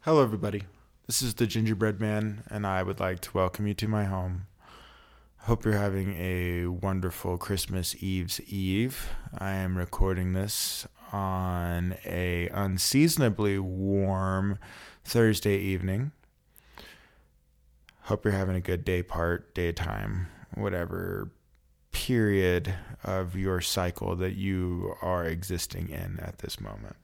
Hello, everybody. This is the Gingerbread Man, and I would like to welcome you to my home. Hope you're having a wonderful Christmas Eve's Eve. I am recording this on a unseasonably warm Thursday evening. Hope you're having a good daytime, whatever period of your cycle that you are existing in at this moment.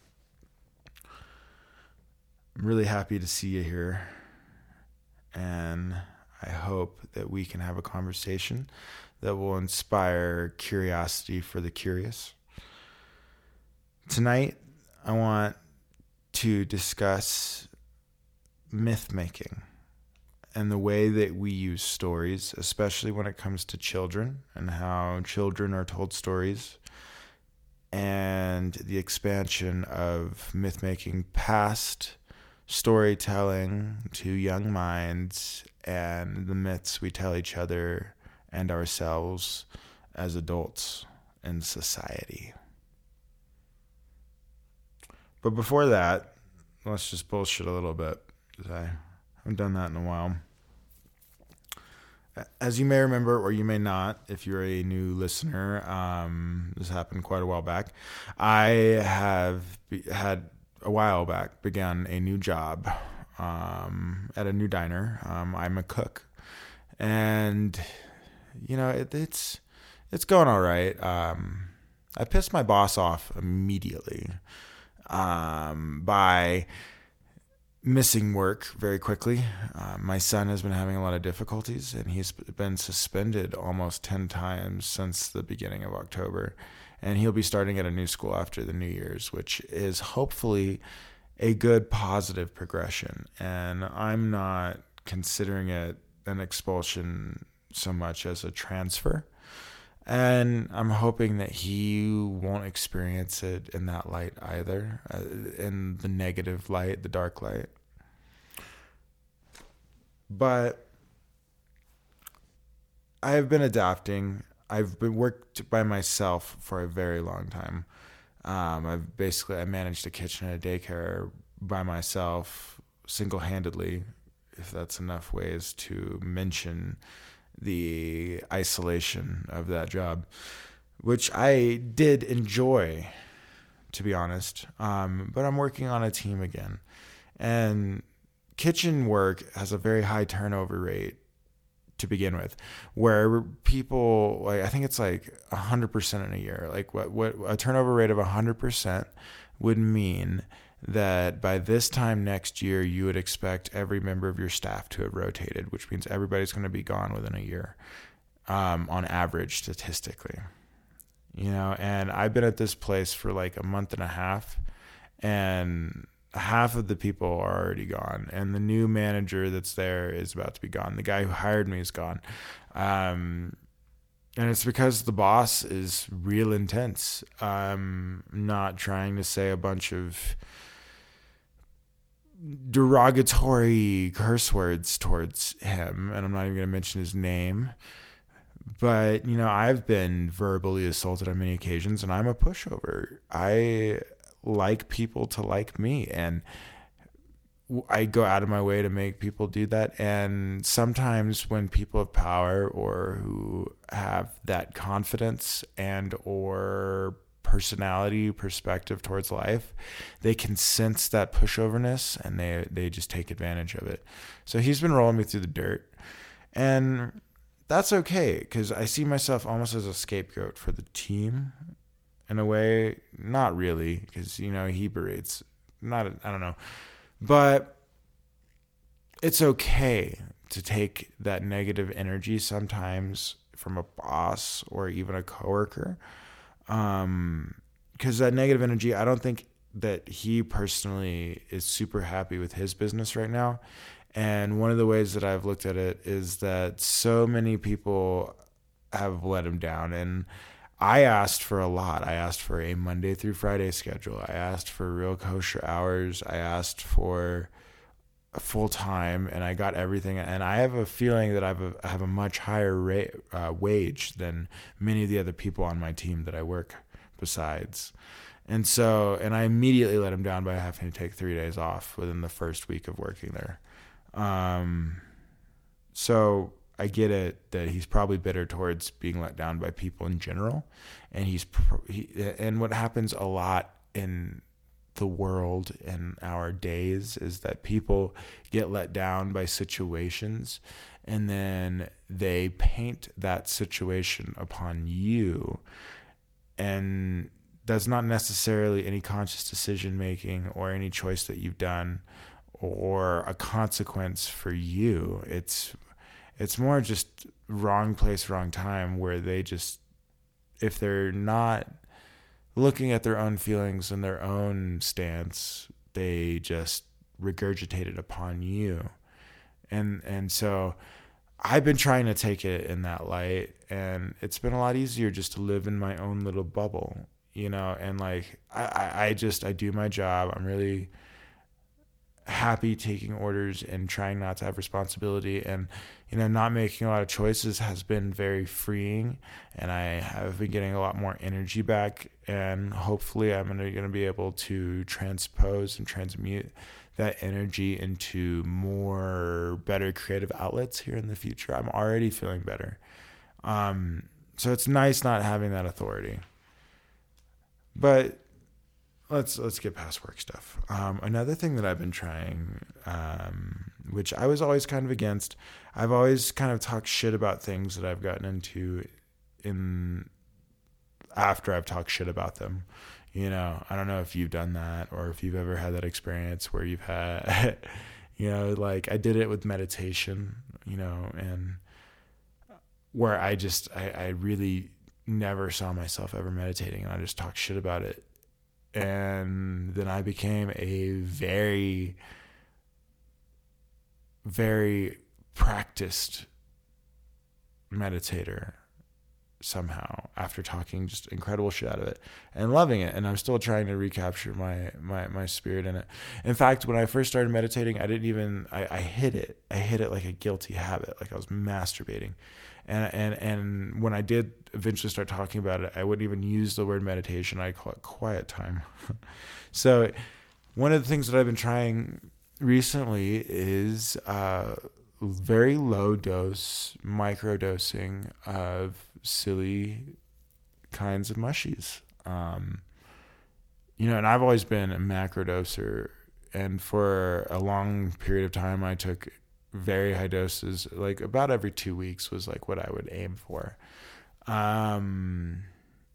I'm really happy to see you here, and I hope that we can have a conversation that will inspire curiosity for the curious. Tonight, I want to discuss myth making and the way that we use stories, especially when it comes to children and how children are told stories, and the expansion of myth making past storytelling to young minds and the myths we tell each other and ourselves as adults in society. But before that, let's just bullshit a little bit, because I haven't done that in a while. As you may remember, or you may not, if you're a new listener, this happened quite a while back. I have had a while back began a new job at a new diner. I'm a cook, and it's going all right. I pissed my boss off immediately by missing work very quickly. My son has been having a lot of difficulties, and he's been suspended almost 10 times since the beginning of October. And he'll be starting at a new school after the New Year's, which is hopefully a good positive progression. And I'm not considering it an expulsion so much as a transfer. And I'm hoping that he won't experience it in that light either, in the negative light, the dark light. But I have been adapting. I've been worked by myself for a very long time. I managed a kitchen and a daycare by myself, single-handedly, if that's enough ways to mention the isolation of that job, which I did enjoy, to be honest. But I'm working on a team again. And kitchen work has a very high turnover rate to begin with, where people, I think it's 100% in a year. What a turnover rate of 100% would mean that by this time next year, you would expect every member of your staff to have rotated, which means everybody's going to be gone within a year, on average, statistically. And I've been at this place for a month and a half, and half of the people are already gone, and the new manager that's there is about to be gone. The guy who hired me is gone. And it's because the boss is real intense. I'm not trying to say a bunch of derogatory curse words towards him, and I'm not even going to mention his name. But, I've been verbally assaulted on many occasions, and I'm a pushover. I like people to like me, and I go out of my way to make people do that. And sometimes when people of power or who have that confidence and or personality perspective towards life, they can sense that pushoverness, and they just take advantage of it. So he's been rolling me through the dirt, and that's okay, because I see myself almost as a scapegoat for the team. In a way, not really, because, he berates. I don't know. But it's okay to take that negative energy sometimes from a boss or even a coworker. Because that negative energy, I don't think that he personally is super happy with his business right now. And one of the ways that I've looked at it is that so many people have let him down. And I asked for a lot. I asked for a Monday through Friday schedule. I asked for real kosher hours. I asked for a full time, and I got everything. And I have a feeling that I have a much higher wage than many of the other people on my team that I work besides. And I immediately let him down by having to take 3 days off within the first week of working there. So I get it that he's probably bitter towards being let down by people in general. And and what happens a lot in the world in our days is that people get let down by situations, and then they paint that situation upon you, and that's not necessarily any conscious decision making or any choice that you've done or a consequence for you. It's more just wrong place, wrong time, where they just, if they're not looking at their own feelings and their own stance, they just regurgitate it upon you. And so I've been trying to take it in that light, and it's been a lot easier just to live in my own little bubble, and like I do my job. I'm really happy taking orders and trying not to have responsibility, and not making a lot of choices has been very freeing, and I have been getting a lot more energy back, and hopefully I'm going to be able to transpose and transmute that energy into better creative outlets here in the future. I'm already feeling better. So it's nice not having that authority. But let's get past work stuff. Another thing that I've been trying, which I was always kind of against, I've always kind of talked shit about things that I've gotten into after I've talked shit about them. I don't know if you've done that or if you've ever had that experience where you've had, like I did it with meditation, and where I really never saw myself ever meditating, and I just talked shit about it. And then I became a very, very practiced meditator somehow after talking just incredible shit out of it and loving it. And I'm still trying to recapture my spirit in it. In fact, when I first started meditating, I hid it. I hid it like a guilty habit, like I was masturbating. And when I did eventually start talking about it, I wouldn't even use the word meditation. I call it quiet time. So one of the things that I've been trying recently is very low dose microdosing of silly kinds of mushies. And I've always been a macrodoser, and for a long period of time I took very high doses, like about every 2 weeks was like what I would aim for. And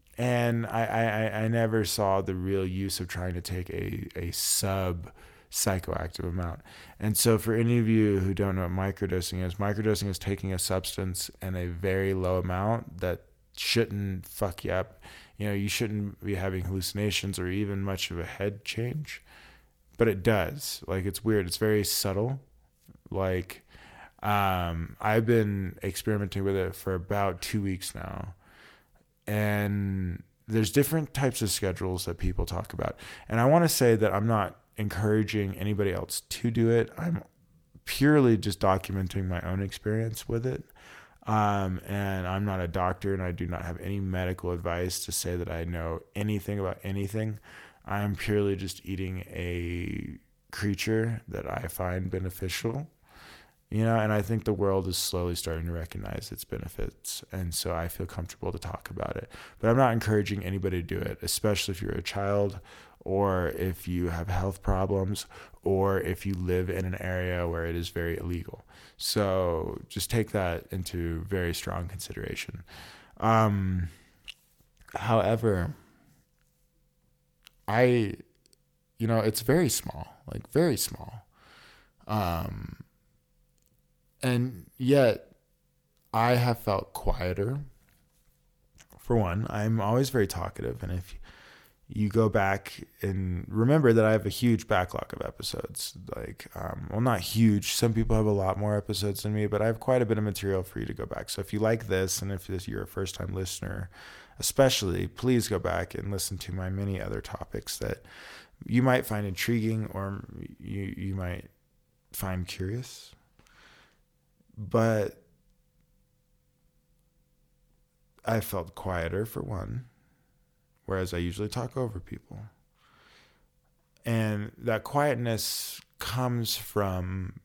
I never saw the real use of trying to take a sub psychoactive amount. And so for any of you who don't know what microdosing is taking a substance in a very low amount that shouldn't fuck you up. You shouldn't be having hallucinations or even much of a head change, but it does. Like, it's weird. It's very subtle. Like, I've been experimenting with it for about 2 weeks now, and there's different types of schedules that people talk about. And I want to say that I'm not encouraging anybody else to do it. I'm purely just documenting my own experience with it. And I'm not a doctor, and I do not have any medical advice to say that I know anything about anything. I'm purely just eating a creature that I find beneficial, and I think the world is slowly starting to recognize its benefits. And so I feel comfortable to talk about it, but I'm not encouraging anybody to do it, especially if you're a child, or if you have health problems, or if you live in an area where it is very illegal. So just take that into very strong consideration. However, it's very small, like very small. And yet I have felt quieter. For one, I'm always very talkative. And if you go back and remember that I have a huge backlog of episodes, like, well, not huge. Some people have a lot more episodes than me, but I have quite a bit of material for you to go back. So if you like this, and if you're a first time listener, especially, please go back and listen to my many other topics that you might find intriguing, or you might find curious. But I felt quieter, for one, whereas I usually talk over people. And that quietness comes from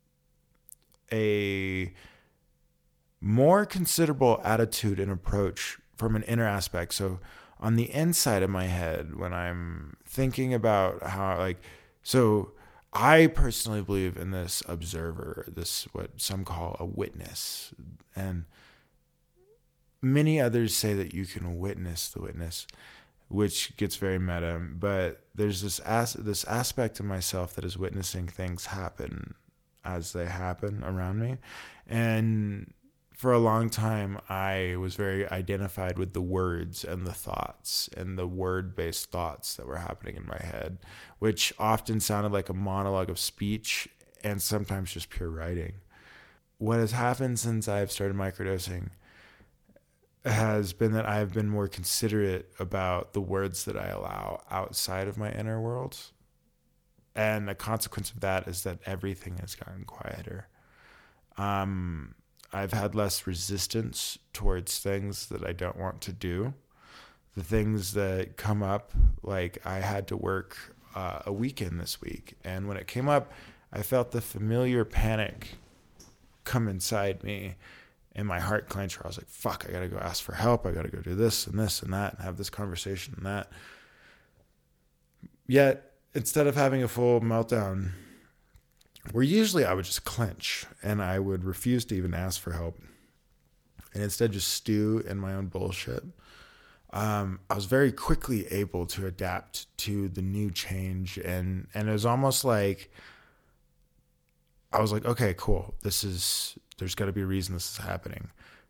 a more considerable attitude and approach from an inner aspect. So on the inside of my head, when I'm thinking about how, like, so I personally believe in this observer, this what some call a witness. And many others say that you can witness the witness, which gets very meta. But there's this aspect of myself that is witnessing things happen as they happen around me. And for a long time, I was very identified with the words and the thoughts and the word-based thoughts that were happening in my head, which often sounded like a monologue of speech and sometimes just pure writing. What has happened since I've started microdosing has been that I've been more considerate about the words that I allow outside of my inner world. And a consequence of that is that everything has gotten quieter. I've had less resistance towards things that I don't want to do. The things that come up, like I had to work a weekend this week. And when it came up, I felt the familiar panic come inside me and my heart clench where I was like, fuck, I got to go ask for help. I got to go do this and this and that and have this conversation and that. Yet, instead of having a full meltdown, where usually I would just clench and I would refuse to even ask for help and instead just stew in my own bullshit. I was very quickly able to adapt to the new change. And it was almost like, I was like, okay, cool. There's got to be a reason this is happening.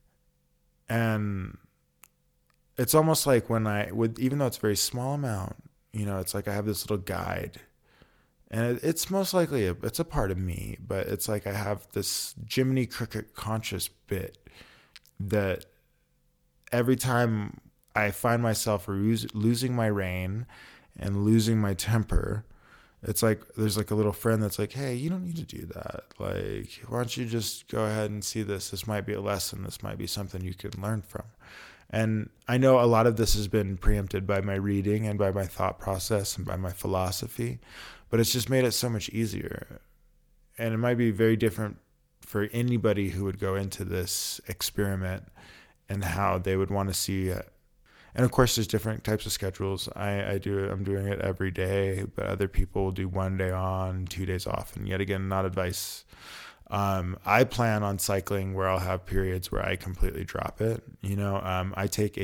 And it's almost like even though it's a very small amount, it's like I have this little guide. And it's most likely it's a part of me, but it's like I have this Jiminy Cricket conscious bit that every time I find myself losing my rein and losing my temper, it's like there's like a little friend that's like, hey, you don't need to do that. Like, why don't you just go ahead and see this? This might be a lesson. This might be something you can learn from. And I know a lot of this has been preempted by my reading and by my thought process and by my philosophy, but it's just made it so much easier. And it might be very different for anybody who would go into this experiment and how they would want to see it. And of course, there's different types of schedules. I'm doing it every day, but other people will do 1 day on, 2 days off. And yet again, not advice. I plan on cycling where I'll have periods where I completely drop it. I take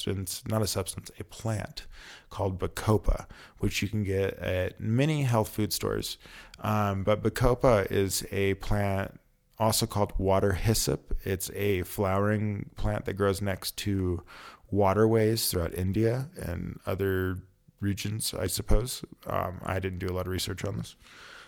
a plant called Bacopa, which you can get at many health food stores. But Bacopa is a plant also called water hyssop. It's a flowering plant that grows next to waterways throughout India and other regions, I suppose. I didn't do a lot of research on this.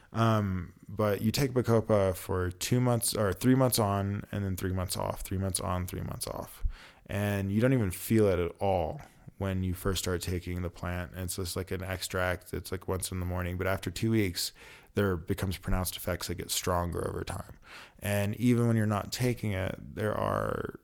But you take Bacopa for 2 months or 3 months on and then 3 months off, 3 months on, 3 months off. And you don't even feel it at all when you first start taking the plant. And it's just like an extract. It's like once in the morning, but after 2 weeks, there becomes pronounced effects that get stronger over time. And even when you're not taking it, there are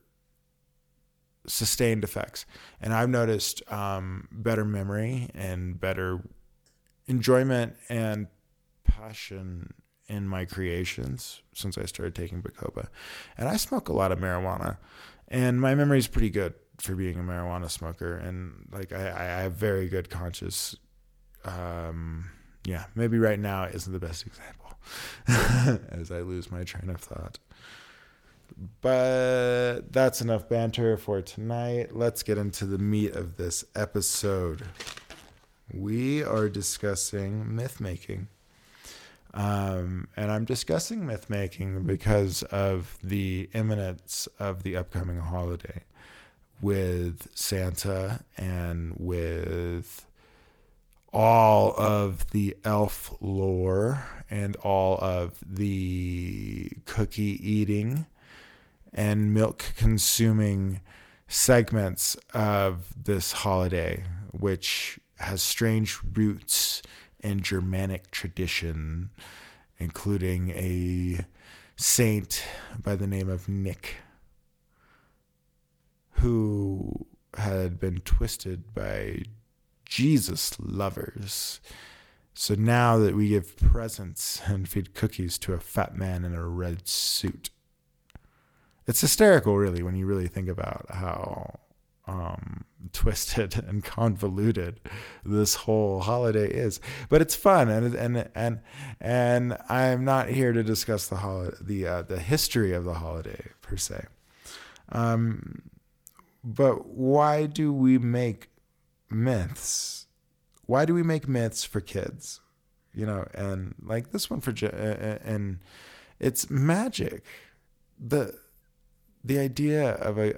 sustained effects. And I've noticed better memory and better enjoyment and passion in my creations since I started taking Bacopa. And I smoke a lot of marijuana, and my memory is pretty good for being a marijuana smoker. And like I have very good conscious. Maybe right now isn't the best example as I lose my train of thought. But that's enough banter for tonight. Let's get into the meat of this episode. We are discussing myth making. And I'm discussing myth making because of the imminence of the upcoming holiday with Santa and with all of the elf lore and all of the cookie eating and milk consuming segments of this holiday, which has strange roots in Germanic tradition, including a saint by the name of Nick, who had been twisted by Jesus lovers. So now that we give presents and feed cookies to a fat man in a red suit, it's hysterical, really, when you really think about how twisted and convoluted this whole holiday is. But it's fun, and I'm not here to discuss the history of the holiday per se. But why do we make myths? Why do we make myths for kids? And like this one and it's magic. The idea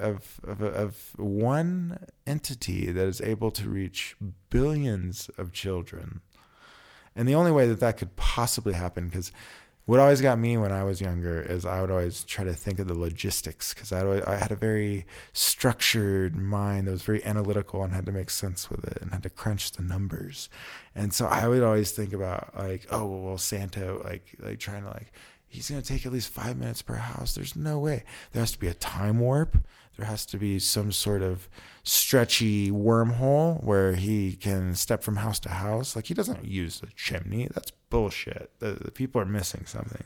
of one entity that is able to reach billions of children, and the only way that could possibly happen, because what always got me when I was younger is I would always try to think of the logistics, because I had a very structured mind that was very analytical and had to make sense with it and had to crunch the numbers. And so I would always think about like, oh, well, Santa, like trying to like, he's going to take at least 5 minutes per house. There's no way. There has to be a time warp. There has to be some sort of stretchy wormhole where he can step from house to house. Like, he doesn't use the chimney. That's bullshit. The people are missing something,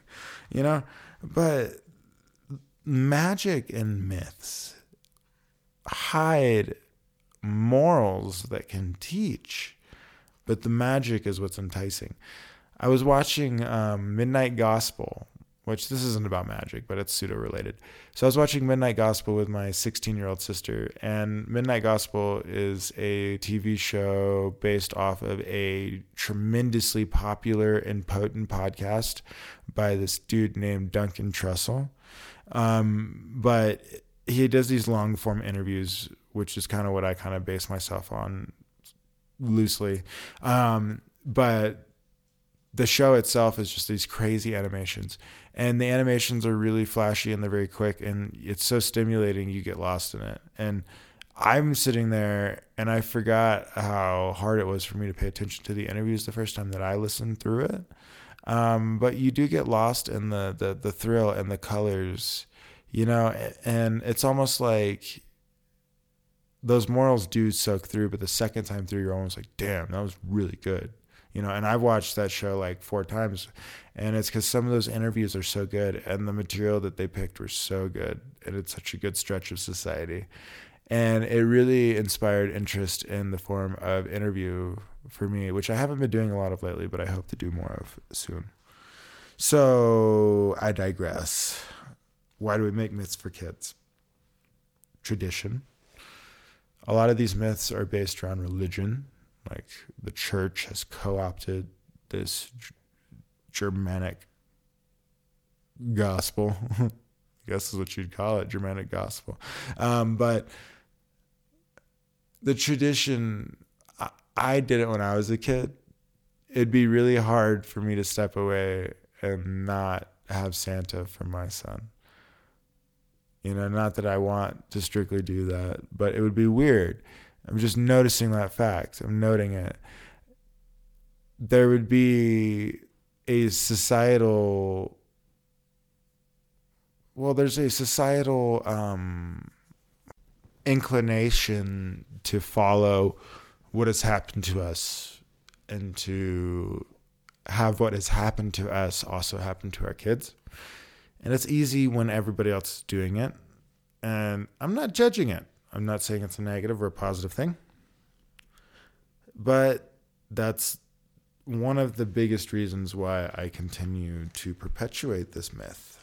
But magic and myths hide morals that can teach, but the magic is what's enticing. I was watching Midnight Gospel, which this isn't about magic, but it's pseudo-related. So I was watching Midnight Gospel with my 16-year-old sister, and Midnight Gospel is a TV show based off of a tremendously popular and potent podcast by this dude named Duncan Trussell. But he does these long-form interviews, which is kind of what I kind of base myself on loosely. But the show itself is just these crazy animations, and the animations are really flashy and they're very quick, and it's so stimulating you get lost in it. And I'm sitting there and I forgot how hard it was for me to pay attention to the interviews the first time that I listened through it. But you do get lost in the thrill and the colors, and it's almost like those morals do soak through, but the second time through, you're almost like, damn, that was really good. And I've watched that show like 4 times, and it's because some of those interviews are so good and the material that they picked were so good, and it's such a good stretch of society. And it really inspired interest in the form of interview for me, which I haven't been doing a lot of lately, but I hope to do more of soon. So I digress. Why do we make myths for kids? Tradition. A lot of these myths are based around religion. Like the church has co-opted this Germanic gospel, I guess is what you'd call it, Germanic gospel. But the tradition, I did it when I was a kid. It'd be really hard for me to step away and not have Santa for my son. Not that I want to strictly do that, but it would be weird. I'm just noticing that fact. I'm noting it. There would be a societal, there's a societal inclination to follow what has happened to us and to have what has happened to us also happen to our kids. And it's easy when everybody else is doing it. And I'm not judging it. I'm not saying it's a negative or a positive thing, but that's one of the biggest reasons why I continue to perpetuate this myth.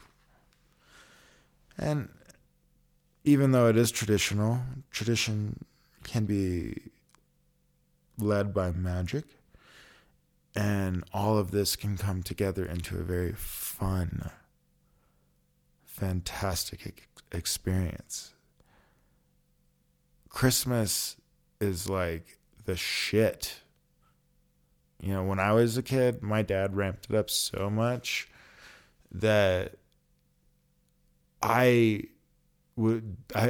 And even though it is traditional, tradition can be led by magic, and all of this can come together into a very fun, fantastic experience. Christmas is like the shit. When I was a kid, my dad ramped it up so much that I was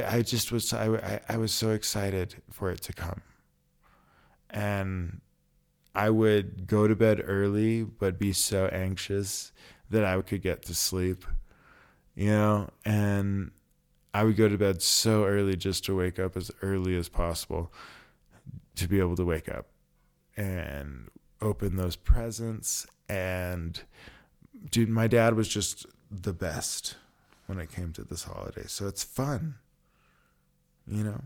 so excited for it to come. And I would go to bed early, but be so anxious that I could get to sleep, and I would go to bed so early just to wake up as early as possible, to be able to wake up and open those presents. And dude, my dad was just the best when it came to this holiday. So it's fun, you know?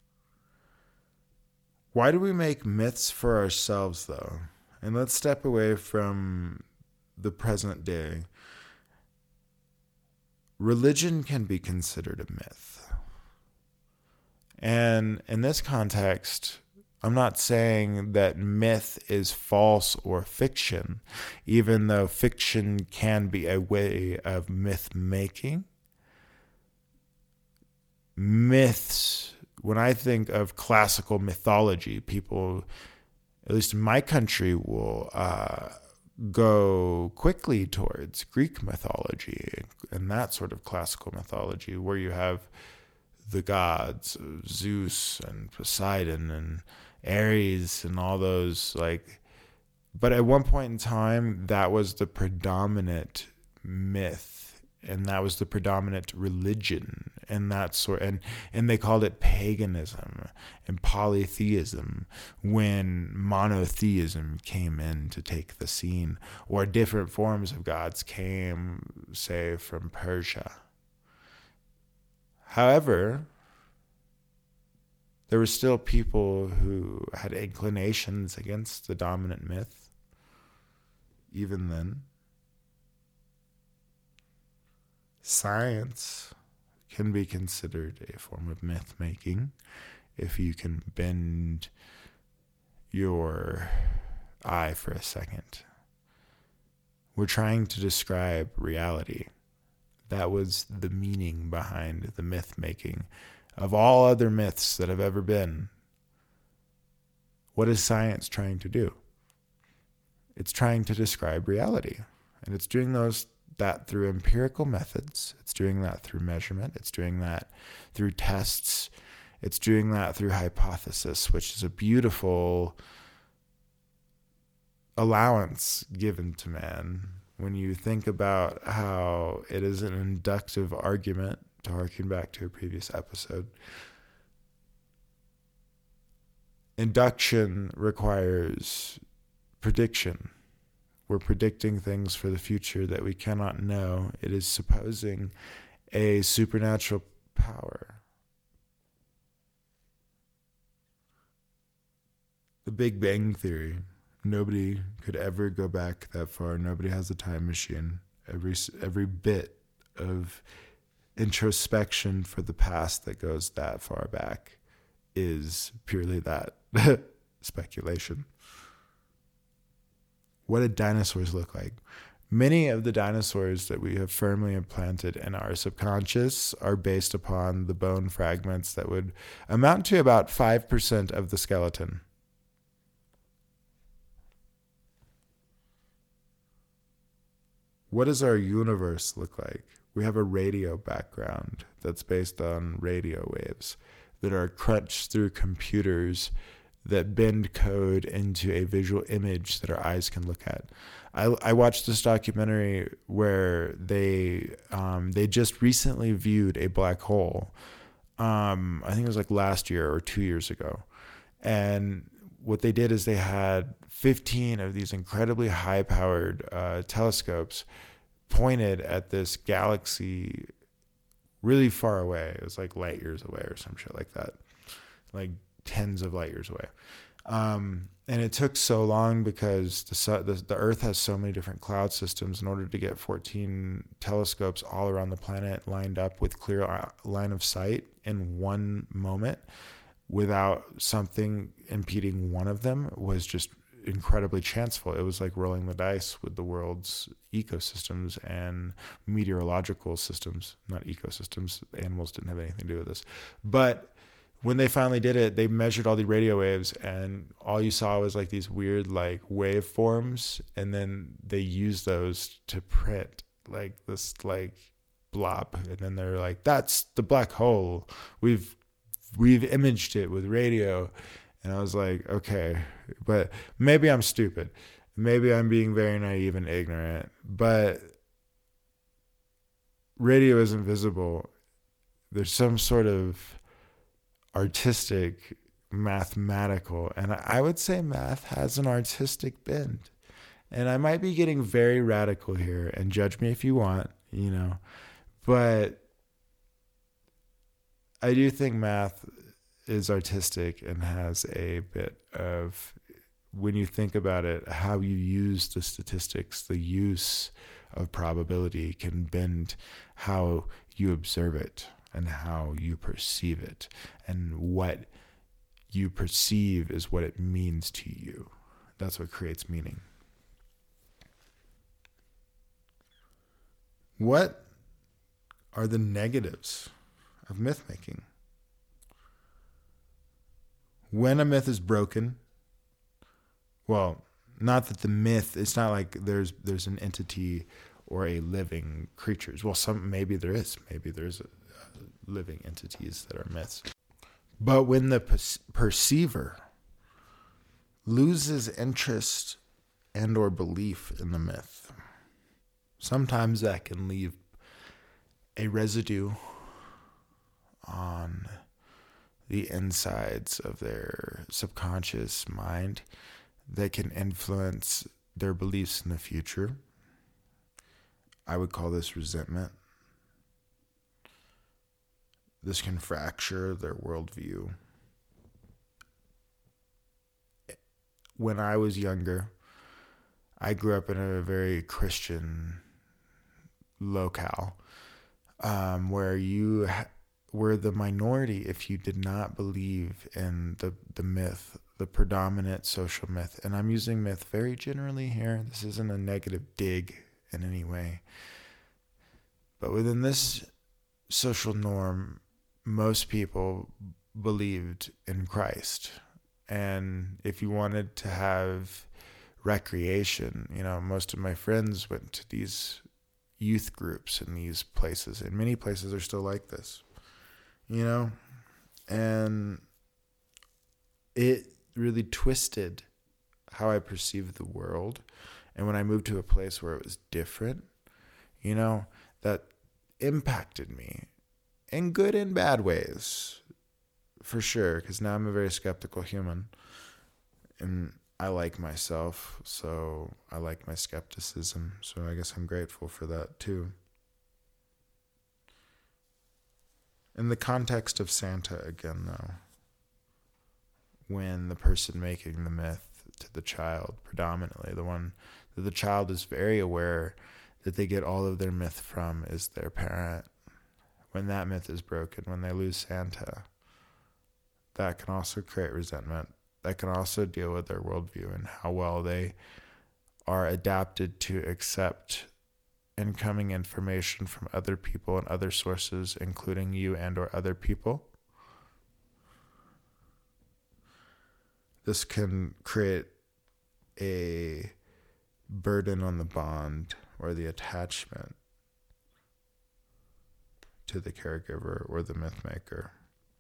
Why do we make myths for ourselves, though? And let's step away from the present day. Religion can be considered a myth. And in this context, I'm not saying that myth is false or fiction, even though fiction can be a way of myth making. Myths, when I think of classical mythology, people, at least in my country, will go quickly towards Greek mythology and that sort of classical mythology, where you have the gods, Zeus and Poseidon and Ares and all those, like, but at one point in time, that was the predominant myth, and that was the predominant religion, and that sort, and they called it paganism and polytheism when monotheism came in to take the scene, or different forms of gods came, say, from Persia. However, there were still people who had inclinations against the dominant myth, even then. Science can be considered a form of myth making if you can bend your eye for a second. We're trying to describe reality. That was the meaning behind the myth making of all other myths that have ever been. What is science trying to do? It's trying to describe reality. And it's doing that through empirical methods. It's doing that through measurement. It's doing that through tests. It's doing that through hypothesis, which is a beautiful allowance given to man when you think about how it is an inductive argument, to harken back to a previous episode. Induction requires prediction. We're predicting things for the future that we cannot know. It is supposing a supernatural power. The Big Bang Theory. Nobody could ever go back that far. Nobody has a time machine. Every bit of introspection for the past that goes that far back is purely that speculation. What did dinosaurs look like? Many of the dinosaurs that we have firmly implanted in our subconscious are based upon the bone fragments that would amount to about 5% of the skeleton. What does our universe look like? We have a radio background that's based on radio waves that are crunched through computers that bend code into a visual image that our eyes can look at. I watched this documentary where they just recently viewed a black hole. I think it was like last year or 2 years ago. And what they did is they had 15 of these incredibly high-powered telescopes pointed at this galaxy really far away. It was like light years away or some shit like that. Like tens of light years away. And it took so long because the Earth has so many different cloud systems. In order to get 14 telescopes all around the planet lined up with clear line of sight in one moment without something impeding one of them was just incredibly chanceful. It was like rolling the dice with the world's ecosystems and meteorological systems. Not ecosystems. Animals didn't have anything to do with this. But when they finally did it, they measured all the radio waves, and all you saw was like these weird like waveforms, and then they used those to print like this like blob, and then they're like, "That's the black hole. We've imaged it with radio." And I was like, okay, but maybe I'm stupid. Maybe I'm being very naive and ignorant, but radio is invisible. there's some sort of artistic, mathematical, and I would say math has an artistic bend. And I might be getting very radical here, and judge me if you want, but I do think math is artistic and has a bit of, when you think about it, how you use the statistics, the use of probability can bend how you observe it and how you perceive it. And what you perceive is what it means to you. That's what creates meaning. What are the negatives of myth making? When a myth is broken, well, not that the myth, it's not like there's an entity or a living creatures. Well, maybe there's living entities that are myths. But when the perceiver loses interest and or belief in the myth, sometimes that can leave a residue on the insides of their subconscious mind that can influence their beliefs in the future. I would call this resentment. This can fracture their worldview. When I was younger, I grew up in a very Christian locale, where you were the minority if you did not believe in the myth, the predominant social myth. And I'm using myth very generally here. This isn't a negative dig in any way. But within this social norm, most people believed in Christ. And if you wanted to have recreation, most of my friends went to these youth groups in these places, and many places are still like this, and it really twisted how I perceived the world. And when I moved to a place where it was different, that impacted me in good and bad ways, for sure, because now I'm a very skeptical human, and I like myself, so I like my skepticism, so I guess I'm grateful for that too. In the context of Santa again, though, when the person making the myth to the child, predominantly the one that the child is very aware that they get all of their myth from is their parent, when that myth is broken, when they lose Santa, that can also create resentment. That can also deal with their worldview and how well they are adapted to accept incoming information from other people and other sources, including you and or other people. This can create a burden on the bond or the attachment to the caregiver or the myth maker.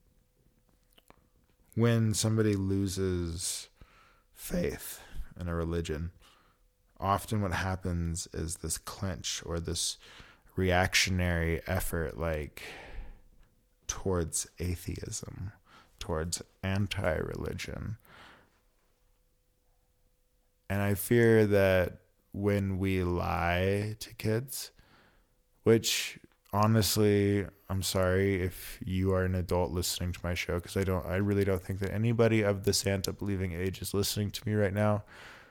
When somebody loses faith in a religion, often what happens is this clinch or this reactionary effort, like towards atheism, towards anti-religion. And I fear that when we lie to kids, which honestly, I'm sorry if you are an adult listening to my show, because I really don't think that anybody of the Santa believing age is listening to me right now.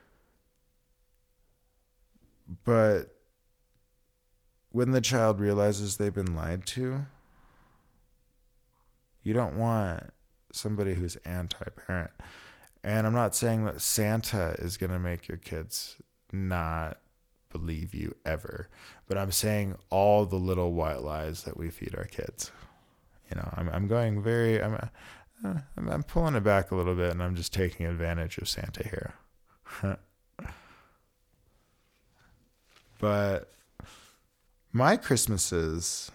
But when the child realizes they've been lied to, you don't want somebody who's anti-parent. And I'm not saying that Santa is going to make your kids not believe you ever, but I'm saying all the little white lies that we feed our kids. I'm going very, I'm pulling it back a little bit, and I'm just taking advantage of Santa here. But my Christmases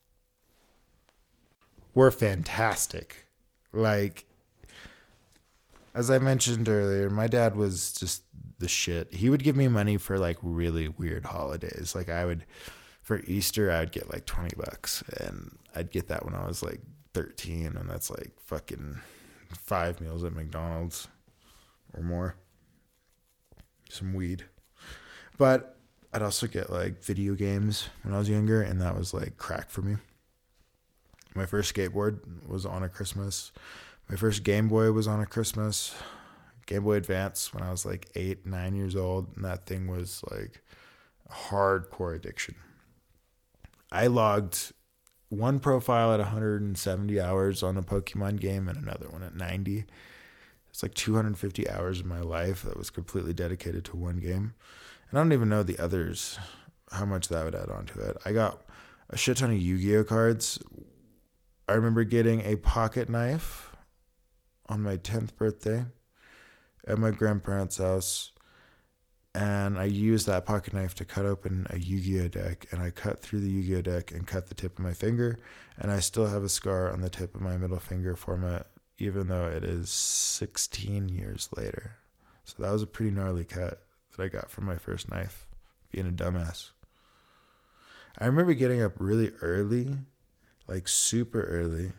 were fantastic. Like, as I mentioned earlier, my dad was just the shit. He would give me money for like really weird holidays. Like, I would for Easter, I'd get like $20, and I'd get that when I was like 13, and that's like fucking 5 meals at McDonald's or more. Some weed. But I'd also get like video games when I was younger, and that was like crack for me. My first skateboard was on a Christmas. My first Game Boy was on a Christmas. Game Boy Advance when I was like 8, 9 years old, and that thing was like a hardcore addiction. I logged one profile at 170 hours on a Pokemon game and another one at 90. It's like 250 hours of my life that was completely dedicated to one game. And I don't even know the others, how much that would add on to it. I got a shit ton of Yu-Gi-Oh cards. I remember getting a pocket knife on my 10th birthday at my grandparents' house. And I used that pocket knife to cut open a Yu-Gi-Oh deck. And I cut through the Yu-Gi-Oh deck and cut the tip of my finger. And I still have a scar on the tip of my middle finger from it, even though it is 16 years later. So that was a pretty gnarly cut that I got from my first knife, being a dumbass. I remember getting up really early, like super early.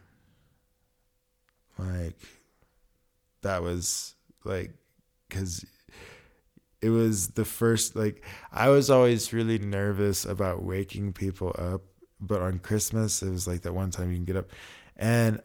Like, that was like, because it was the first, like, I was always really nervous about waking people up. But on Christmas, it was like that one time you can get up. And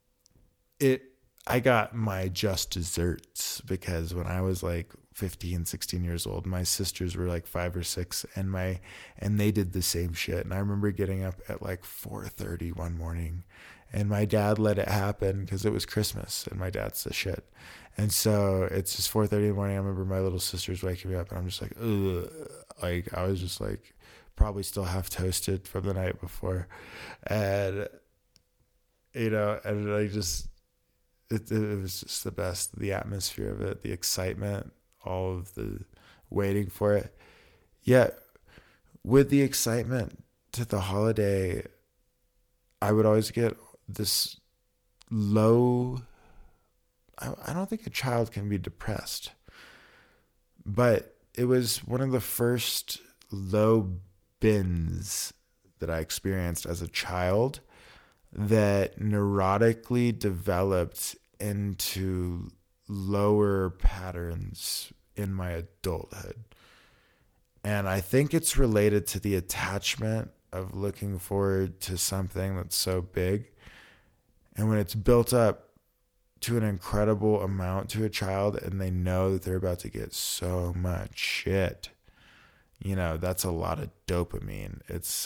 I got my just desserts, because when I was like 15, 16 years old, my sisters were like 5 or 6, and they did the same shit. And I remember getting up at like 4:30 one morning, and my dad let it happen because it was Christmas, and my dad's the shit. And so it's just 4:30 in the morning. I remember my little sisters waking me up, and I'm just like, ugh. Like, I was just like probably still half toasted from the night before. And, you know, and I just, it was just the best. The atmosphere of it, the excitement, all of the waiting for it. Yet, with the excitement to the holiday, I would always get this low. I don't think a child can be depressed, but it was one of the first low bins that I experienced as a child that neurotically developed into lower patterns in my adulthood. And I think it's related to the attachment of looking forward to something that's so big. And when it's built up to an incredible amount to a child, and they know that they're about to get so much shit, you know, that's a lot of dopamine.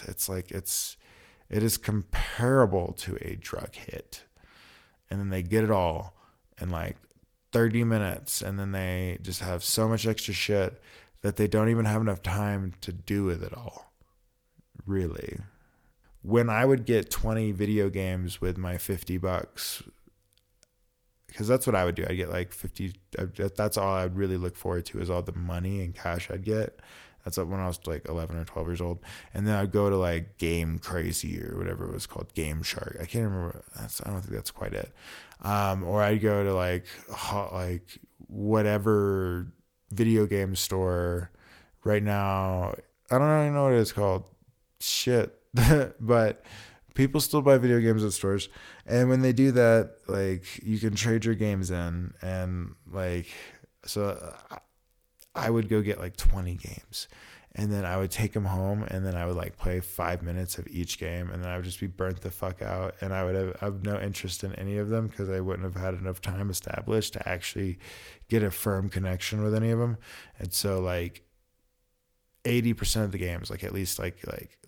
It is comparable to a drug hit. And then they get it all in like 30 minutes, and then they just have so much extra shit that they don't even have enough time to do with it all. Really. When I would get 20 video games with my $50, because that's what I would do. I'd get like 50. That's all I'd really look forward to, is all the money and cash I'd get. That's when I was like 11 or 12 years old. And then I'd go to like Game Crazy or whatever it was called, Game Shark. I can't remember. I don't think that's quite it. Or I'd go to like whatever video game store right now. I don't really know what it's called. Shit. But people still buy video games at stores. And when they do that, like, you can trade your games in. And like, so I would go get like 20 games, and then I would take them home, and then I would like play 5 minutes of each game, and then I would just be burnt the fuck out, and I would have no interest in any of them because I wouldn't have had enough time established to actually get a firm connection with any of them. And so like 80% of the games, like at least like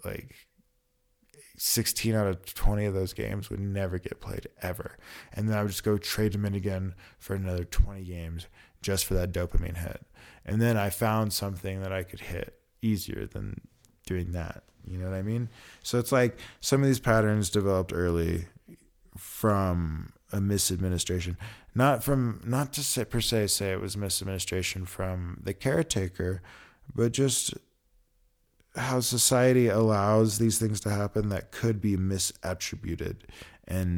16 out of 20 of those games would never get played ever. And then I would just go trade them in again for another 20 games just for that dopamine hit. And then I found something that I could hit easier than doing that. You know what I mean? So it's like some of these patterns developed early from a misadministration, not to say, per se say it was misadministration from the caretaker, but just how society allows these things to happen that could be misattributed and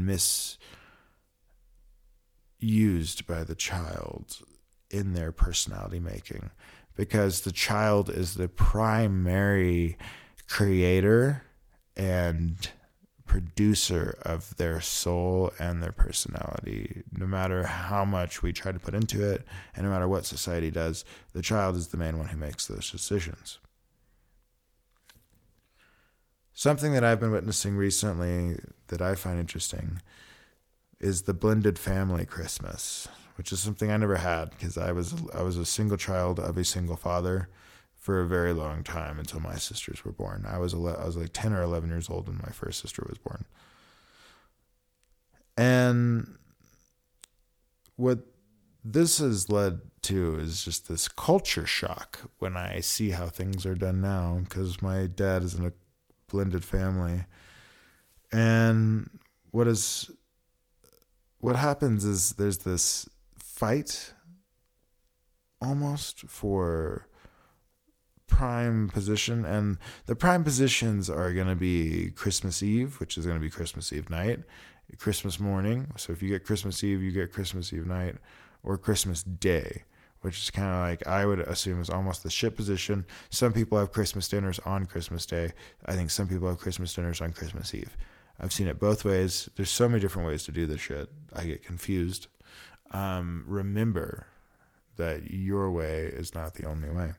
misused by the child in their personality making, because the child is the primary creator and producer of their soul and their personality. No matter how much we try to put into it, and no matter what society does, the child is the main one who makes those decisions. Something that I've been witnessing recently that I find interesting is the blended family Christmas, which is something I never had because I was a single child of a single father for a very long time until my sisters were born. I was like 10 or 11 years old when my first sister was born. And what this has led to is just this culture shock when I see how things are done now, because my dad is in a blended family. And what happens is there's this fight almost for prime position, and the prime positions are going to be Christmas Eve, which is going to be Christmas Eve night, Christmas morning. So if you get Christmas Eve, you get Christmas Eve night, or Christmas Day, which is kind of like, I would assume is almost the shit position. Some people have Christmas dinners on Christmas Day. I think some people have Christmas dinners on Christmas Eve. I've seen it both ways. There's so many different ways to do this shit. I get confused. Remember that your way is not the only way.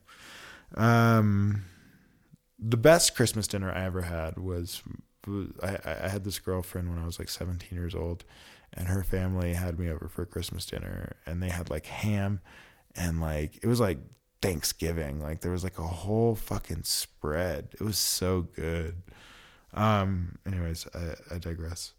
The best Christmas dinner I ever had was, I had this girlfriend when I was like 17 years old, and her family had me over for Christmas dinner, and they had like ham, and like, it was like Thanksgiving. Like there was like a whole fucking spread. It was so good. Anyways, I digress.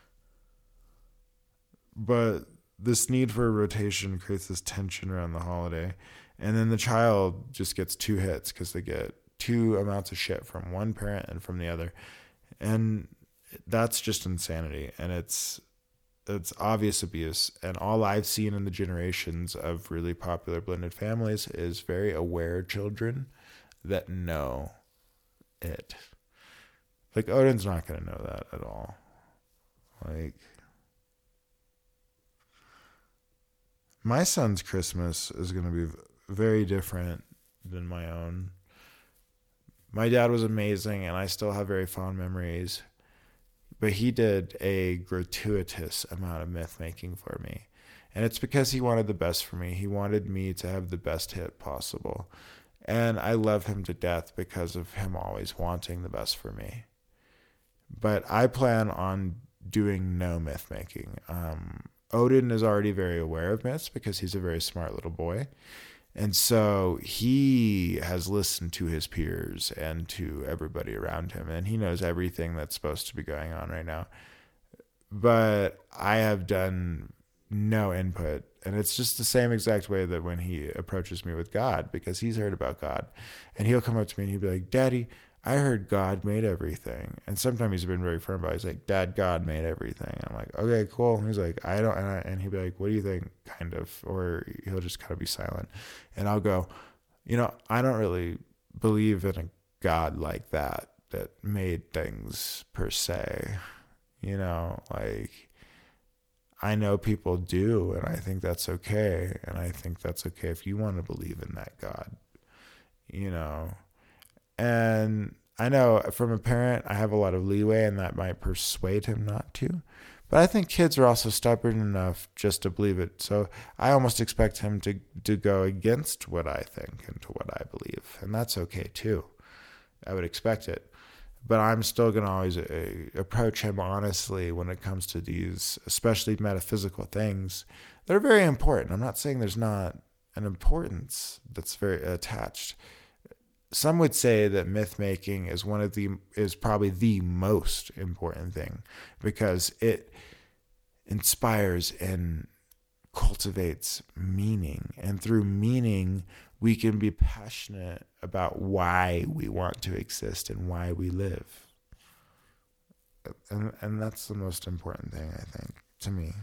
But this need for a rotation creates this tension around the holiday. And then the child just gets two hits because they get two amounts of shit from one parent and from the other. And that's just insanity. And it's obvious abuse. And all I've seen in the generations of really popular blended families is very aware children that know it. Like, Odin's not going to know that at all. Like, my son's Christmas is going to be very different than my own. My dad was amazing, and I still have very fond memories. But he did a gratuitous amount of myth making for me. And it's because he wanted the best for me. He wanted me to have the best hit possible. And I love him to death because of him always wanting the best for me. But I plan on doing no myth making. Odin is already very aware of myths because he's a very smart little boy. And so he has listened to his peers and to everybody around him, and he knows everything that's supposed to be going on right now. But I have done no input, and it's just the same exact way that when he approaches me with God, because he's heard about God, and he'll come up to me and he'll be like, "Daddy, I heard God made everything." And sometimes he's been very firm about it. He's like, "Dad, God made everything." And I'm like, "Okay, cool." And he's like, "I don't," and he'll be like, "What do you think?" Kind of, or he'll just kind of be silent. And I'll go, I don't really believe in a God like that made things per se. Like, I know people do, and I think that's okay. And I think that's okay if you want to believe in that God, And I know from a parent, I have a lot of leeway, and that might persuade him not to. But I think kids are also stubborn enough just to believe it. So I almost expect him to go against what I think and to what I believe. And that's okay too. I would expect it. But I'm still going to always approach him honestly when it comes to these, especially metaphysical things that are very important. I'm not saying there's not an importance that's very attached. Some would say that myth making is probably the most important thing, because it inspires and cultivates meaning, and through meaning we can be passionate about why we want to exist and why we live. And that's the most important thing, I think, to me.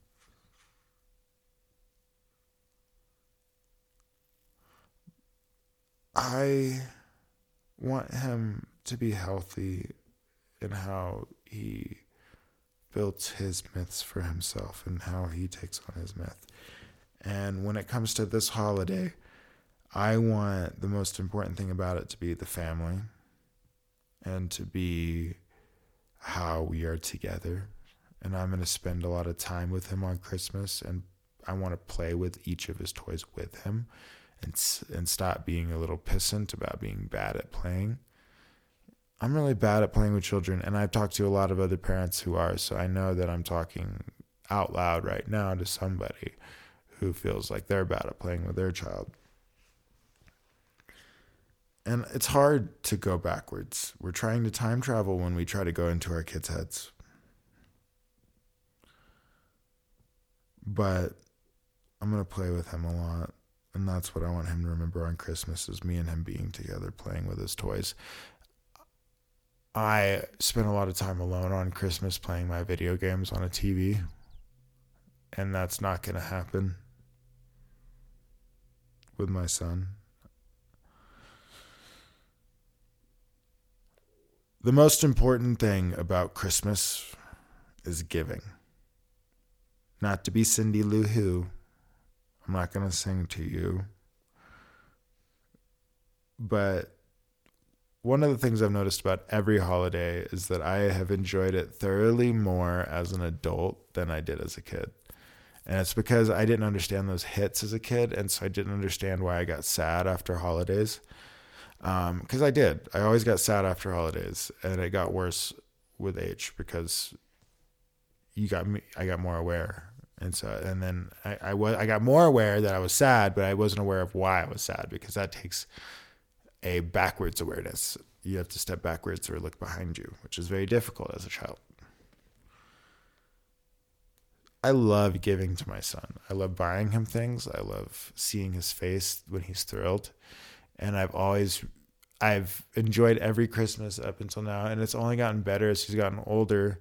I want him to be healthy in how he builds his myths for himself and how he takes on his myth. And when it comes to this holiday, I want the most important thing about it to be the family. and to be how we are together. And I'm going to spend a lot of time with him on Christmas, and I want to play with each of his toys with him and stop being a little pissant about being bad at playing. I'm really bad at playing with children, and I've talked to a lot of other parents who are, so I know that I'm talking out loud right now to somebody who feels like they're bad at playing with their child. And it's hard to go backwards. We're trying to time travel when we try to go into our kids' heads. But I'm going to play with him a lot. And that's what I want him to remember on Christmas, is me and him being together playing with his toys. I spend a lot of time alone on Christmas playing my video games on a TV. And that's not going to happen with my son. The most important thing about Christmas is giving. Not to be Cindy Lou Who. I'm not going to sing to you. But one of the things I've noticed about every holiday is that I have enjoyed it thoroughly more as an adult than I did as a kid. And it's because I didn't understand those hits as a kid, and so I didn't understand why I got sad after holidays. Because I did. I always got sad after holidays, and it got worse with age because I got more aware. And then I got more aware that I was sad, but I wasn't aware of why I was sad, because that takes a backwards awareness. You have to step backwards or look behind you, which is very difficult as a child. I love giving to my son. I love buying him things. I love seeing his face when he's thrilled. And I've enjoyed every Christmas up until now, and it's only gotten better as he's gotten older.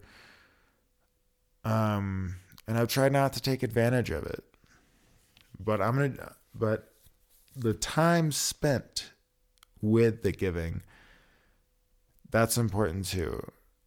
And I've tried not to take advantage of it. But the time spent with the giving, that's important too.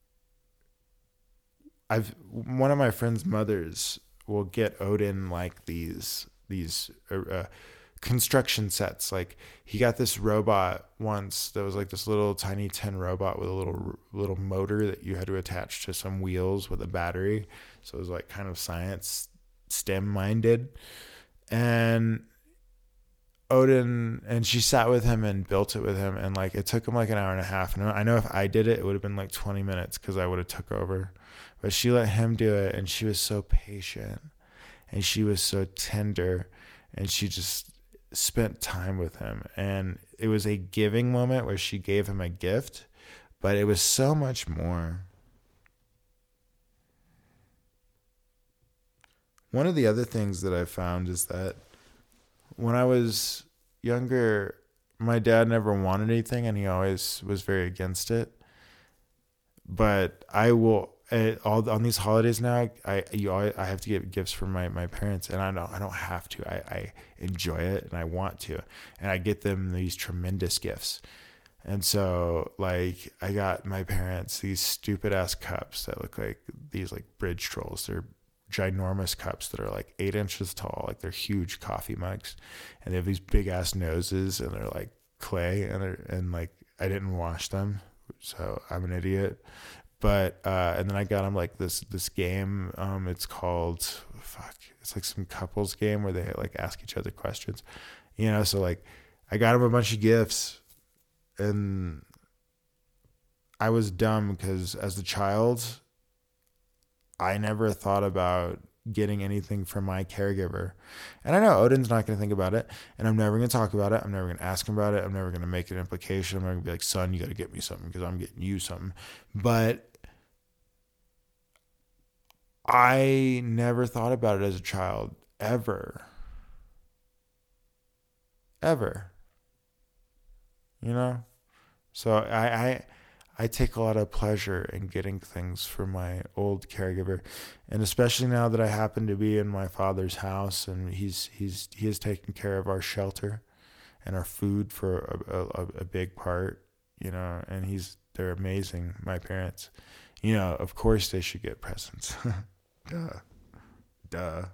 One of my friend's mothers will get Odin like these construction sets. Like, he got this robot once that was like this little tiny tin robot with a little motor that you had to attach to some wheels with a battery. So it was like kind of science STEM minded. And Odin, and she sat with him and built it with him, and like it took him like an hour and a half. And I know if I did it, it would have been like 20 minutes because I would have took over. But she let him do it, and she was so patient, and she was so tender, and she just spent time with him. And it was a giving moment where she gave him a gift, but it was so much more. One of the other things that I found is that when I was younger, my dad never wanted anything, and he always was very against it. But I will, on these holidays now, I have to get gifts from my parents, and I don't have to. I enjoy it, and I want to, and I get them these tremendous gifts. And so, like, I got my parents these stupid ass cups that look like these like bridge trolls. They're ginormous cups that are like 8 inches tall, like they're huge coffee mugs, and they have these big ass noses, and they're like clay, and like I didn't wash them, so I'm an idiot. But and then I got them like this game. It's called it's like some couples game where they like ask each other questions, So like I got them a bunch of gifts, and I was dumb because as a child, I never thought about getting anything from my caregiver. And I know Odin's not going to think about it, and I'm never going to talk about it. I'm never going to ask him about it. I'm never going to make an implication. I'm never going to be like, son, you got to get me something because I'm getting you something. But I never thought about it as a child, ever. So I take a lot of pleasure in getting things from my old caregiver, and especially now that I happen to be in my father's house, and he has taken care of our shelter and our food for a big part, and they're amazing, my parents. Of course they should get presents. Duh.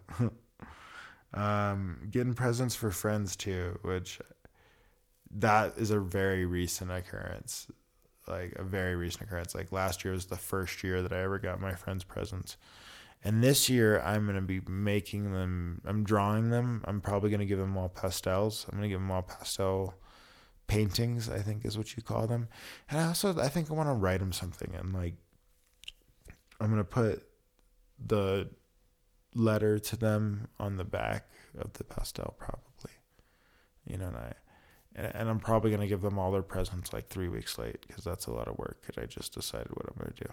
Getting presents for friends too, which that is a very recent occurrence. like a very recent occurrence. Like last year was the first year that I ever got my friends presents. And this year I'm going to be making them, I'm drawing them. I'm probably going to give them all pastels. I'm going to give them all pastel paintings, I think is what you call them. And I think I want to write them something, and like I'm going to put the letter to them on the back of the pastel probably, and I'm probably going to give them all their presents like 3 weeks late, because that's a lot of work, and I just decided what I'm going to do.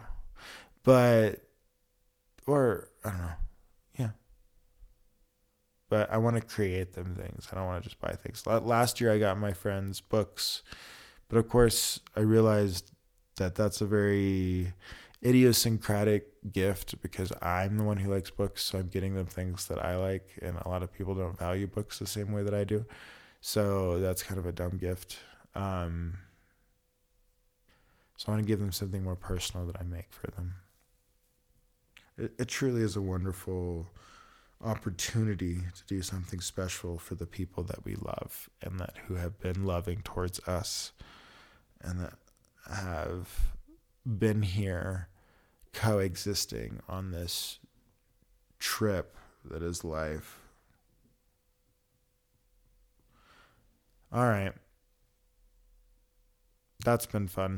Or I don't know. Yeah. But I want to create them things. I don't want to just buy things. Last year I got my friends books, but of course I realized that that's a very idiosyncratic gift, because I'm the one who likes books, so I'm getting them things that I like, and a lot of people don't value books the same way that I do. So that's kind of a dumb gift. So I want to give them something more personal that I make for them. It truly is a wonderful opportunity to do something special for the people that we love, and that who have been loving towards us, and that have been here coexisting on this trip that is life. All right. That's been fun.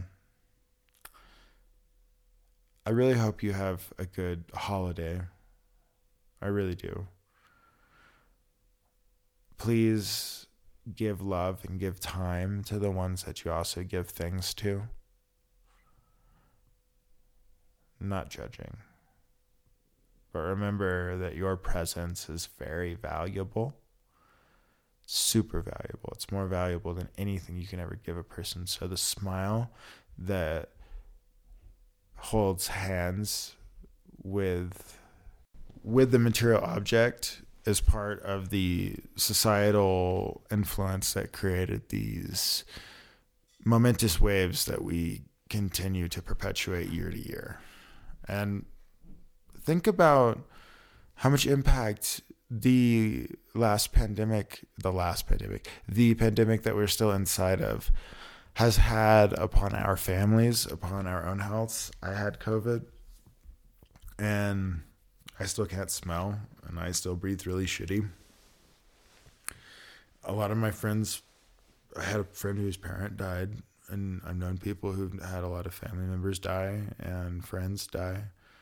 I really hope you have a good holiday. I really do. Please give love and give time to the ones that you also give things to. Not judging. But remember that your presence is very valuable. Super valuable. It's more valuable than anything you can ever give a person. So the smile that holds hands with the material object is part of the societal influence that created these momentous waves that we continue to perpetuate year to year. And think about how much impact the pandemic that we're still inside of has had upon our families, upon our own health. I had COVID, and I still can't smell, and I still breathe really shitty. A lot of my friends, I had a friend whose parent died, and I've known people who've had a lot of family members die and friends die.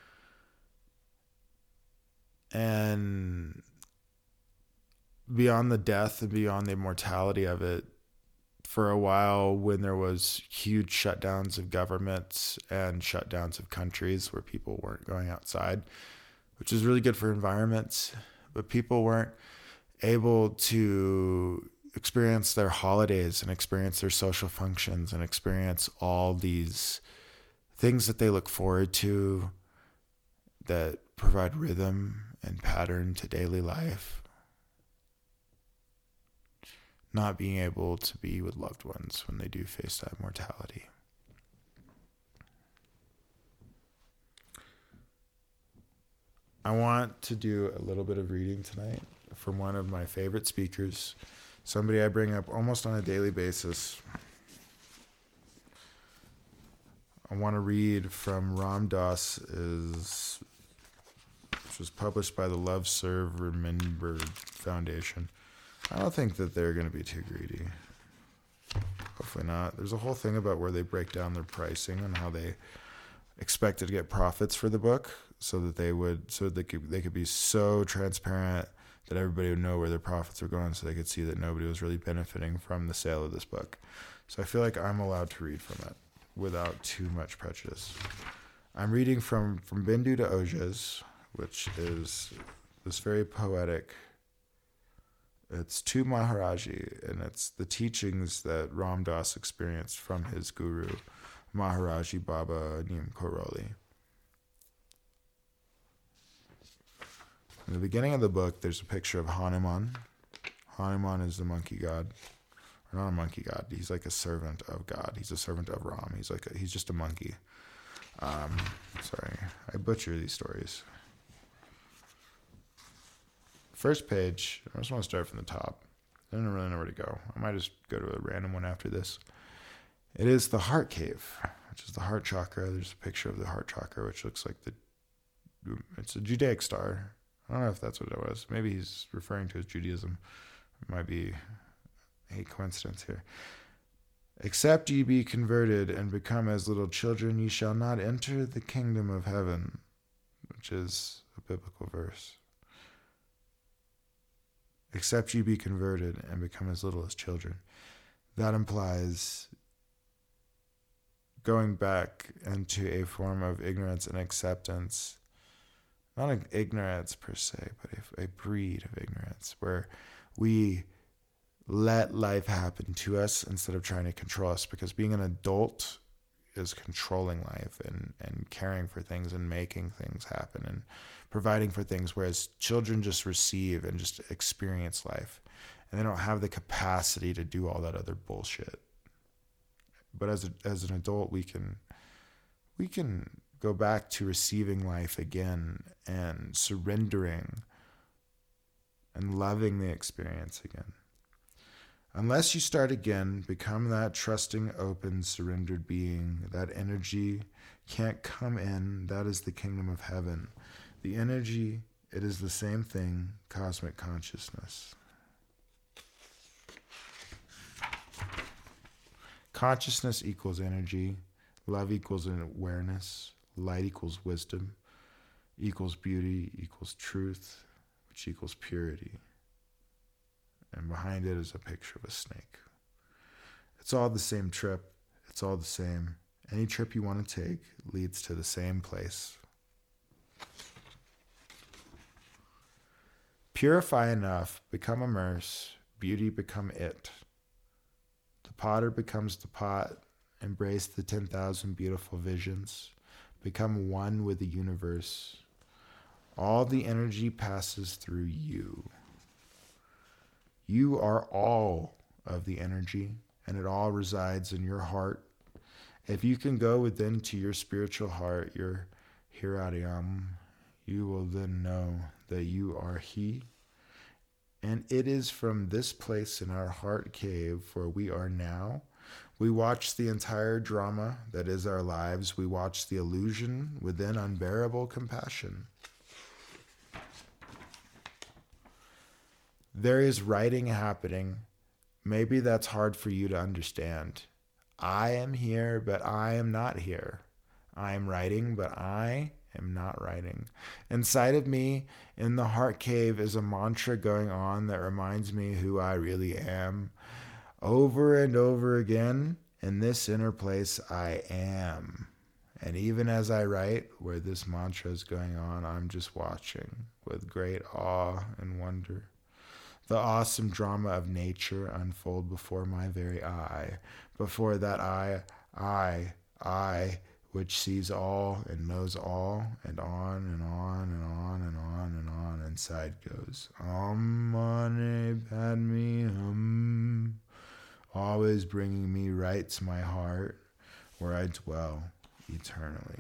And beyond the death and beyond the mortality of it, for a while when there was huge shutdowns of governments and shutdowns of countries where people weren't going outside, which is really good for environments, but people weren't able to experience their holidays and experience their social functions and experience all these things that they look forward to that provide rhythm and pattern to daily life. Not being able to be with loved ones when they do face that mortality. I want to do a little bit of reading tonight from one of my favorite speakers, somebody I bring up almost on a daily basis. I want to read from Ram Dass, which was published by the Love Serve Remember Foundation. I don't think that they're going to be too greedy. Hopefully not. There's a whole thing about where they break down their pricing and how they expected to get profits for the book, so that they could be so transparent that everybody would know where their profits were going, so they could see that nobody was really benefiting from the sale of this book. So I feel like I'm allowed to read from it without too much prejudice. I'm reading from Bindu to Ojas, which is this very poetic. It's to Maharaji, and it's the teachings that Ram Dass experienced from his guru, Maharaji Baba Neem Karoli. In the beginning of the book, there's a picture of Hanuman. Hanuman is the monkey god. Or not a monkey god. He's like a servant of God. He's a servant of Ram. He's just a monkey. Sorry, I butcher these stories. First page, I just want to start from the top. I don't really know where to go. I might just go to a random one after this. It is the heart cave. which is the heart chakra. There's a picture of the heart chakra, which looks like it's a Judaic star. I don't know if that's what it was. Maybe he's referring to as Judaism. It might be a coincidence here. Except ye be converted and become as little children, ye shall not enter the kingdom of heaven, which is a biblical verse. Except ye be converted and become as little as children. That implies going back into a form of ignorance and acceptance. Not an ignorance per se, but a breed of ignorance where we let life happen to us instead of trying to control us, because being an adult is controlling life and caring for things and making things happen and providing for things, whereas children just receive and just experience life, and they don't have the capacity to do all that other bullshit. But as an adult, we can go back to receiving life again and surrendering and loving the experience again. Unless you start again, become that trusting, open, surrendered being. That energy can't come in. That is the kingdom of heaven. The energy, it is the same thing, cosmic consciousness. Consciousness equals energy. Love equals awareness. Light equals wisdom. Equals beauty, equals truth, which equals purity. And behind it is a picture of a snake. It's all the same trip. It's all the same. Any trip you want to take leads to the same place. Purify enough, become immerse, beauty become it. The potter becomes the pot, embrace the 10,000 beautiful visions, become one with the universe. All the energy passes through you. You are all of the energy, and it all resides in your heart. If you can go within to your spiritual heart, your Hirayam, you will then know that you are He. And it is from this place in our heart cave where we are now. We watch the entire drama that is our lives. We watch the illusion within unbearable compassion. There is writing happening. Maybe that's hard for you to understand. I am here, but I am not here. I am writing, but I am not writing. Inside of me, in the heart cave, is a mantra going on that reminds me who I really am. Over and over again, in this inner place, I am. And even as I write, where this mantra is going on, I'm just watching with great awe and wonder. The awesome drama of nature unfold before my very eye. Before that I, which sees all and knows all, and on and on and on and on and on, inside goes, Mane Padme always bringing me right to my heart, where I dwell eternally.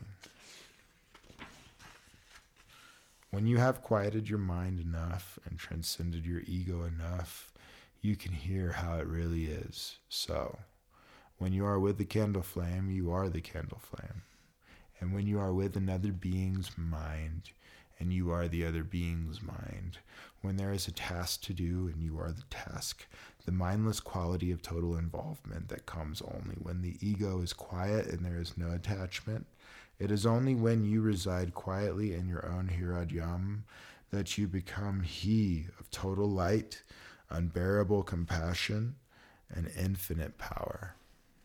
When you have quieted your mind enough and transcended your ego enough, you can hear how it really is. So, when you are with the candle flame, you are the candle flame. And when you are with another being's mind, and you are the other being's mind, when there is a task to do and you are the task, the mindless quality of total involvement that comes only when the ego is quiet and there is no attachment. It is only when you reside quietly in your own Hiradyam that you become He of total light, unbearable compassion, and infinite power.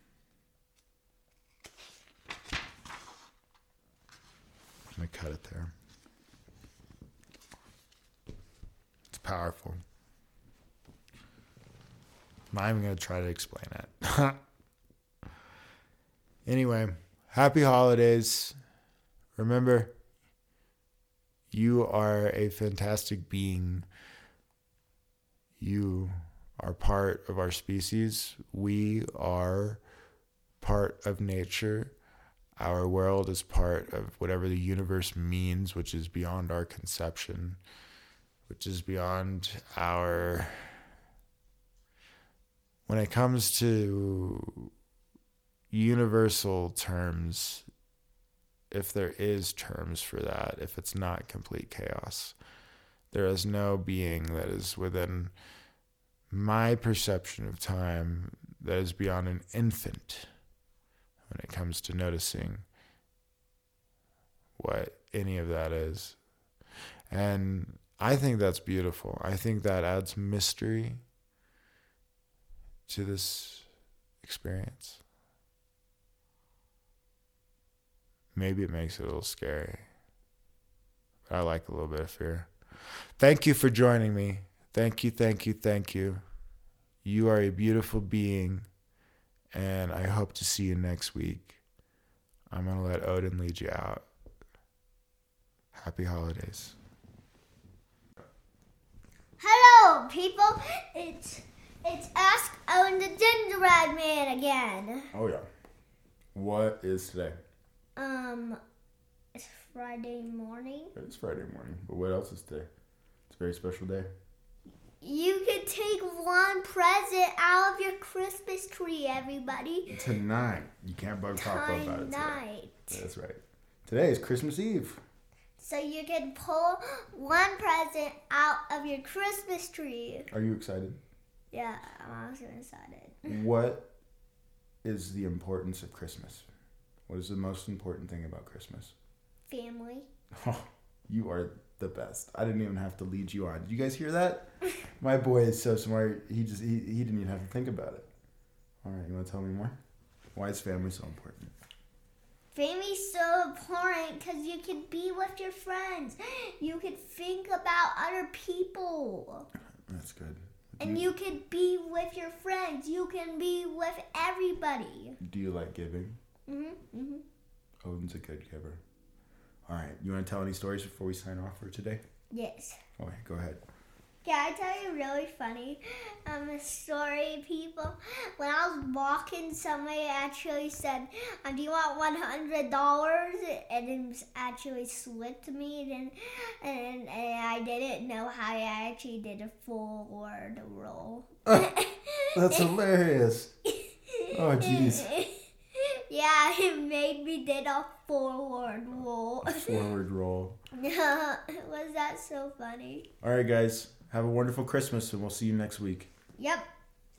I'm going to cut it there. It's powerful. I'm not even going to try to explain it. Anyway, happy holidays. Remember, you are a fantastic being. You are part of our species. We are part of nature. Our world is part of whatever the universe means, which is beyond our conception, which is beyond our... When it comes to universal terms, if there is terms for that, if it's not complete chaos, there is no being that is within my perception of time that is beyond an infant when it comes to noticing what any of that is. And I think that's beautiful. I think that adds mystery to this experience. Maybe it makes it a little scary. But I like a little bit of fear. Thank you for joining me. Thank you, thank you, thank you. You are a beautiful being, and I hope to see you next week. I'm going to let Odin lead you out. Happy holidays. Hello, people. It's Ask Owen the Gingerbread Man again. Oh, yeah. What is today? It's Friday morning. It's Friday morning, but what else is today? It's a very special day. You can take one present out of your Christmas tree, everybody. Tonight. You can't bug Papa about it today. Tonight. That's right. Today is Christmas Eve. So you can pull one present out of your Christmas tree. Are you excited? Yeah, I'm also excited. What is the importance of Christmas? What is the most important thing about Christmas? Family. Oh, you are the best. I didn't even have to lead you on. Did you guys hear that? My boy is so smart. He didn't even have to think about it. All right, you want to tell me more? Why is family so important? Family's so important because you can be with your friends. You can think about other people. That's good. And you can be with your friends. You can be with everybody. Do you like giving? Mm-hmm. Odin's a good giver. All right, you want to tell any stories before we sign off for today? Yes. Okay, go ahead. Can I tell you a really funny story, people? When I was walking, somebody actually said, do you want $100? And it actually slipped me, and I didn't know how I actually did a forward roll. That's hilarious. Oh, jeez. Yeah, it made me did a forward roll. Forward roll. Was that so funny? All right, guys. Have a wonderful Christmas, and we'll see you next week. Yep.